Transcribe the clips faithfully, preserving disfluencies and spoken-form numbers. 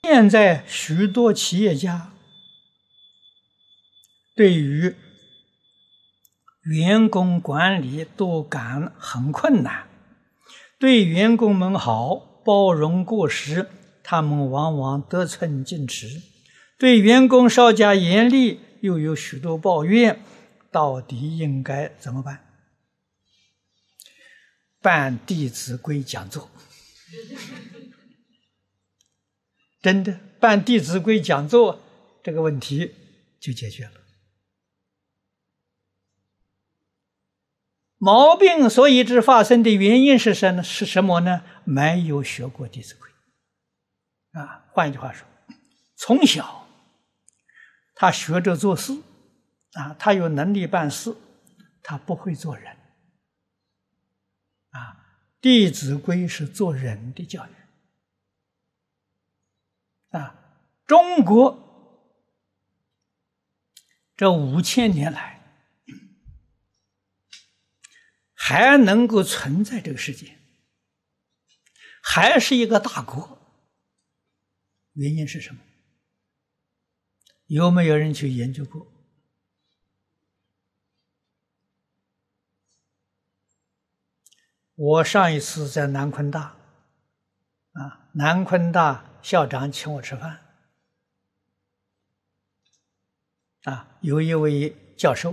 现在许多企业家对于员工管理都感很困难，对员工们好，包容过失，他们往往得寸进尺；对员工稍加严厉，又有许多抱怨。到底应该怎么办？办《弟子规》讲座，真的办《弟子规》讲座，这个问题就解决了。毛病所以致发生的原因是什么？是什么呢？没有学过《弟子规》啊。换一句话说，从小他学着做事啊，他有能力办事，他不会做人啊。《弟子规》是做人的教育啊。中国这五千年来还能够存在这个世界，还是一个大国，原因是什么？有没有人去研究过？我上一次在南昆大啊，南昆大校长请我吃饭啊，有一位教授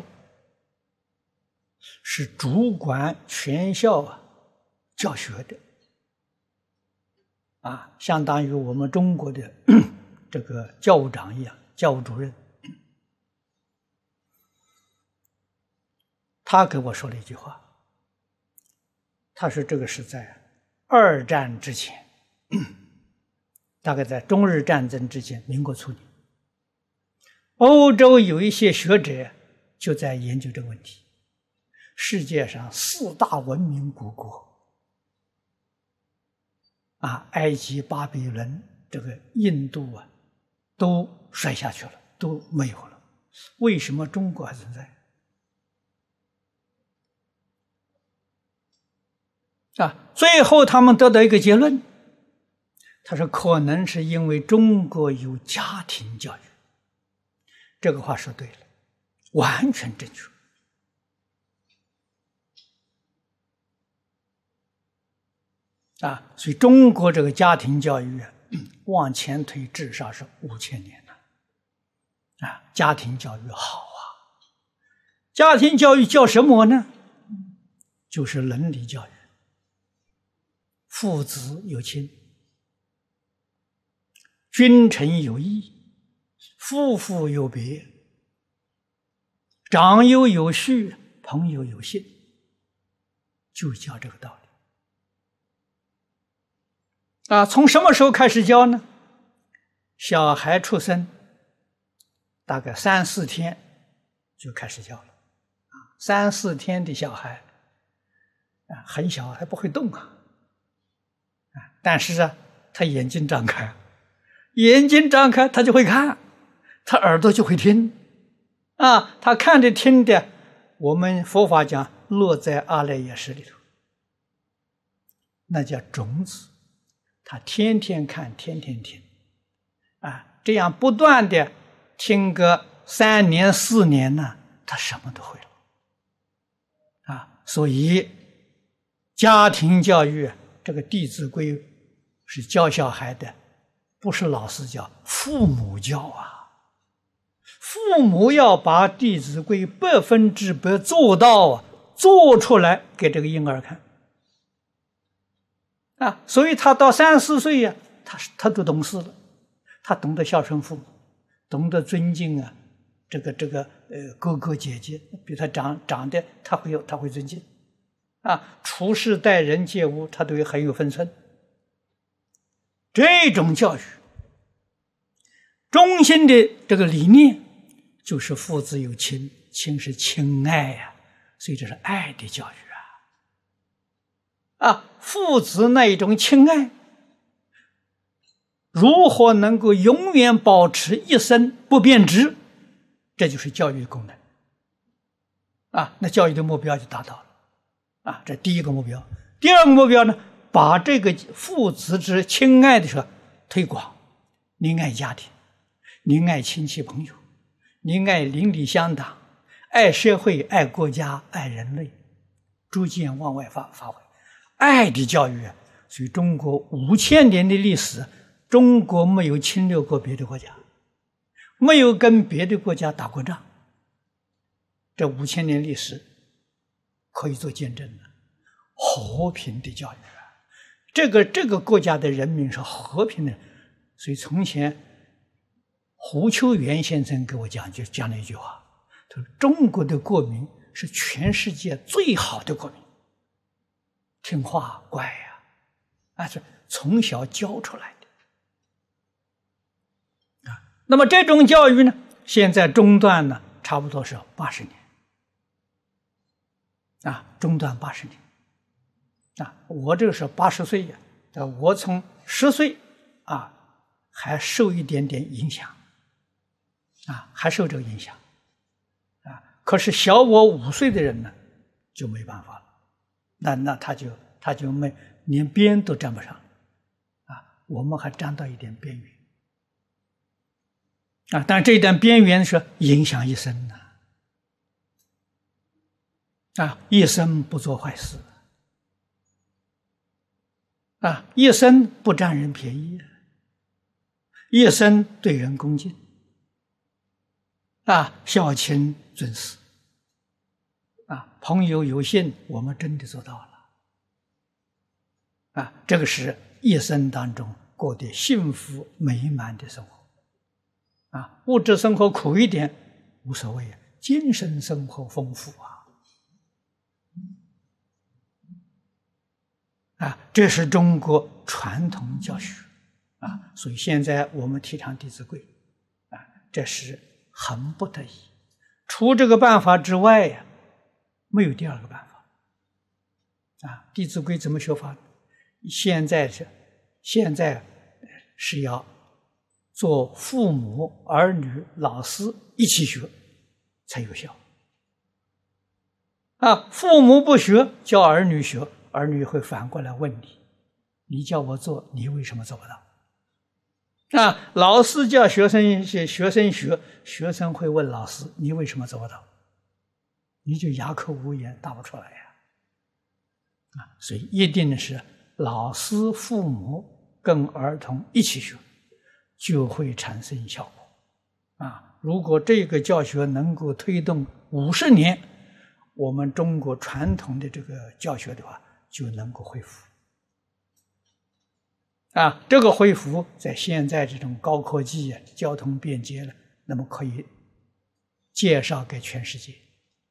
是主管全校教学的啊，相当于我们中国的这个教务长一样，教务主任。他给我说了一句话，他说这个是在二战之前，大概在中日战争之前，民国初年，欧洲有一些学者就在研究这个问题。世界上四大文明古国啊，埃及、巴比伦、这个印度啊，都衰下去了，都没有了。为什么中国还存在？啊，最后他们得到一个结论，他说可能是因为中国有家庭教育。这个话说对了，完全正确。啊，所以中国这个家庭教育啊，往前推至少是五千年了。啊，家庭教育好啊，家庭教育教什么呢？就是伦理教育，父子有亲，君臣有义，夫妇有别，长幼有序，朋友有信，就教这个道理。啊，从什么时候开始教呢？小孩出生大概三四天就开始教了。啊，三四天的小孩啊，很小还不会动啊，啊，但是啊，他眼睛张开，眼睛张开他就会看，他耳朵就会听，啊，他看着听的，我们佛法讲落在阿赖耶识里头，那叫种子。他天天看，天天听，啊，这样不断的听个三年四年呢，他什么都会了，啊，所以家庭教育这个《弟子规》是教小孩的，不是老师教，父母教啊，父母要把《弟子规》百分之百做到，做出来给这个婴儿看。啊，所以他到三四岁呀、啊，他他都懂事了，他懂得孝顺父母，懂得尊敬啊，这个这个呃哥哥姐姐，比他长长的他会有他会尊敬，啊，处事待人接物他都有很有分寸。这种教育中心的这个理念就是父子有亲，亲是亲爱呀、啊，所以这是爱的教育。啊，父子那一种亲爱，如何能够永远保持一生不变质？这就是教育的功能。啊，那教育的目标就达到了。啊，这第一个目标。第二个目标呢，把这个父子之亲爱的说推广， 你爱家庭，你爱亲戚朋友，你爱邻里乡党，爱社会，爱国家，爱人类，逐渐往外发发挥爱的教育啊！所以中国五千年的历史，中国没有侵略过别的国家，没有跟别的国家打过仗。这五千年历史可以做见证的，和平的教育啊！这个这个国家的人民是和平的，所以从前胡秋原先生给我讲就讲了一句话，他说中国的国民是全世界最好的国民，听话乖呀、啊，啊是从小教出来的啊。那么这种教育呢，现在中断呢，差不多是八十年啊，中断八十年啊。我这个是八十岁呀，啊，我从十岁啊还受一点点影响啊，还受这个影响啊。可是小我五岁的人呢，就没办法了，那那他就他就没连边都沾不上啊，我们还沾到一点边缘啊，但这一点边缘是影响一生的啊，一生不做坏事啊，一生不占人便宜，一生对人恭敬啊，孝亲尊师啊，朋友有信，我们真的做到了啊，这个是一生当中过得幸福美满的生活啊，物质生活苦一点无所谓，精神生活丰富啊啊，这是中国传统教学啊，所以现在我们提倡《弟子规》啊，这是很不得已，除这个办法之外呀，没有第二个办法啊。《弟子规》怎么学法？现在是现在是要做父母、儿女、老师一起学才有效啊。父母不学，教儿女学，儿女会反过来问你：你叫我做，你为什么做不到？啊，老师叫学生学，学生学，学生会问老师：你为什么做不到？你就哑口无言，答不出来呀！啊，所以一定是老师、父母跟儿童一起学，就会产生效果。啊，如果这个教学能够推动五十年，我们中国传统的这个教学的话，就能够恢复。啊，这个恢复在现在这种高科技啊、交通便捷了，那么可以介绍给全世界。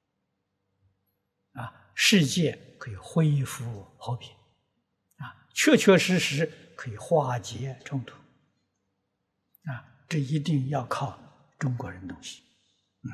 啊，世界可以恢复和平，啊，确确实实可以化解冲突。啊，这一定要靠中国人东西。嗯。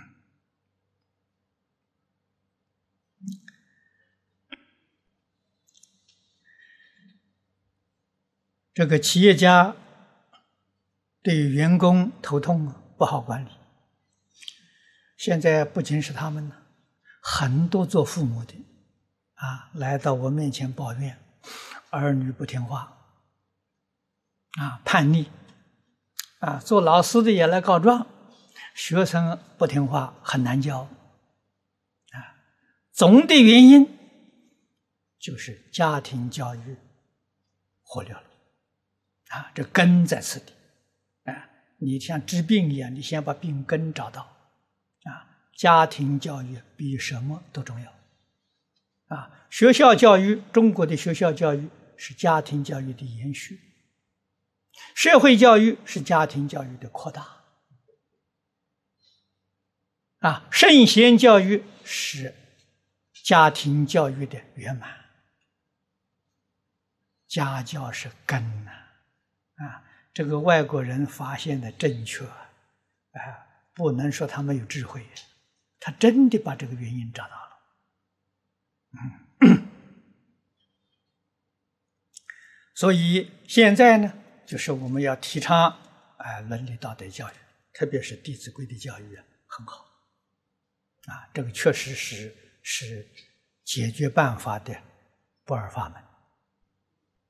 这个企业家对于员工头痛不好管理，现在不仅是他们了，很多做父母的啊，来到我面前抱怨儿女不听话啊，叛逆啊，做老师的也来告状，学生不听话很难教啊。总的原因就是家庭教育忽略了啊，这根在此地啊。你像治病一样，你先把病根找到啊。家庭教育比什么都重要啊！学校教育，中国的学校教育是家庭教育的延续，社会教育是家庭教育的扩大啊，圣贤教育是家庭教育的圆满，家教是根呐啊！这个外国人发现的正确啊，不能说他没有智慧，他真的把这个原因找到了。嗯，所以现在呢，就是我们要提倡啊伦理道德教育，特别是《弟子规》的教育很好啊，这个确实是是解决办法的不二法门。